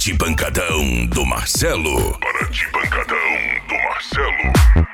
Parati Pancadão do Marcelo. Parati Pancadão do Marcelo.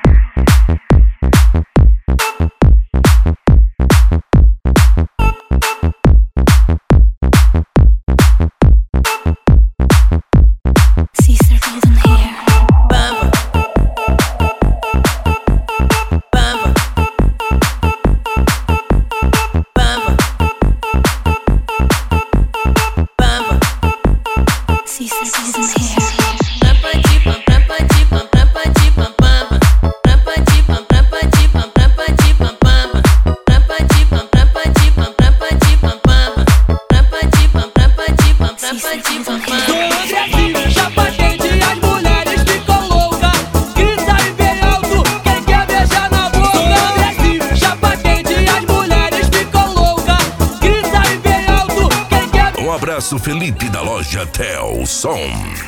Abraço Felipe da loja Tel Som.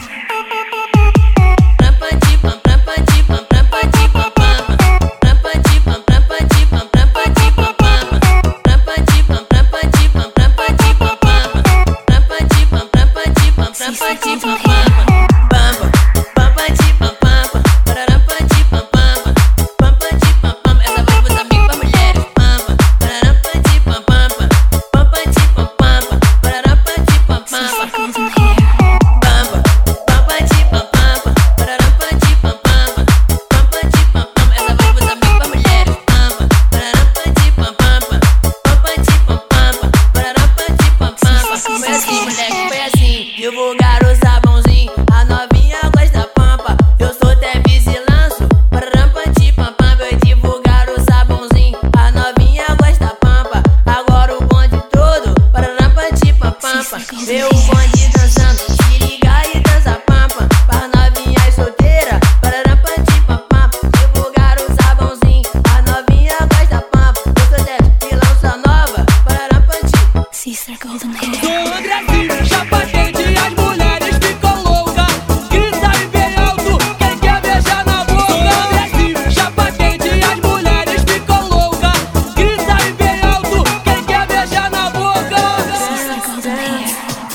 Divulgar o sabãozinho, a novinha gosta pampa. Eu sou até vigilância, pararampanti pampam. Eu divulgar o sabãozinho, a novinha gosta pampa. Agora o bonde todo, pararampanti pampam. Vê o bonde dançando, se liga e dança pampa. Para novinhas solteiras, pararampanti pampam. Divulgar o sabãozinho, a novinha gosta pampa. Eu sou até vilãncia nova, pararampanti. Sister Golden Hair. Sou agressivo, já patente. As mulheres ficam loucas, grita e bem alto, quem quer beijar na boca. Sou agressivo, já patente. As mulheres ficam loucas, grita e bem alto, quem quer beijar na boca. Sister Golden Hair.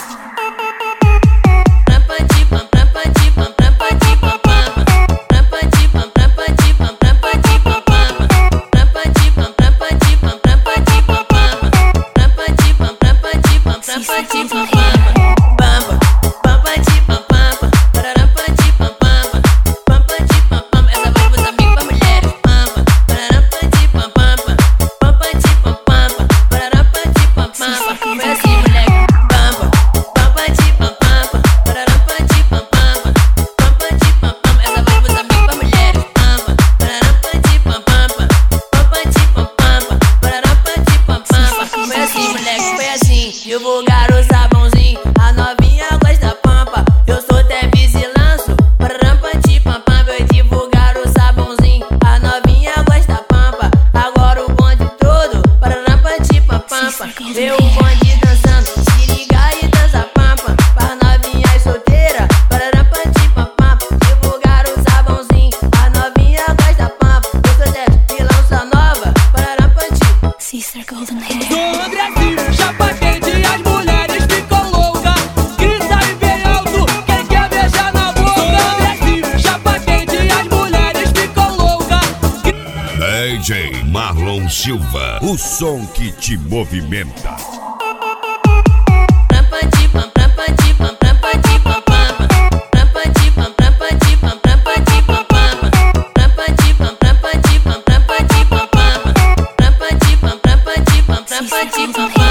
Rampanti pam, rampanti pam, rampanti pam pam. Rampanti pam, rampanti pam, rampanti pam pam. Rampanti pam, rampanti pam, rampanti pam pam. Rampanti pam, rampanti pam, rampanti pam pam. Divulgar o sabãozinho, a novinha gosta pampa. Eu sou até vigilância, pararampanti pampam. Eu divulgar o sabãozinho, a novinha gosta pampa. Agora o bonde todo, pararampanti pampam. Vê o bonde dançando, se liga e dança pampa. Para novinhas solteiras, pararampanti pampam. Divulgar o sabãozinho, a novinha gosta pampa. Eu sou até vilãncia nova, pararampanti. Sister Golden Hair. Sou agressivo, já patente. As mulheres ficam loucas, grita e bem alto, quem quer beijar na boca. Sou agressivo, já patente. As mulheres ficam loucas. DJ Marlon Silva, o som que te movimenta. Rampanti pam, rampanti pam, rampanti pam pam. Rampanti pam, rampanti pam, rampanti pam pam. Rampanti pam, rampanti pam, rampanti pam pam. Rampanti pam, rampanti pam, rampanti pam pam.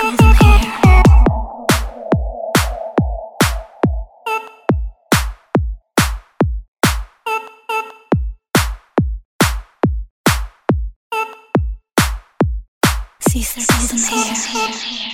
golden hair. Caesar golden hair.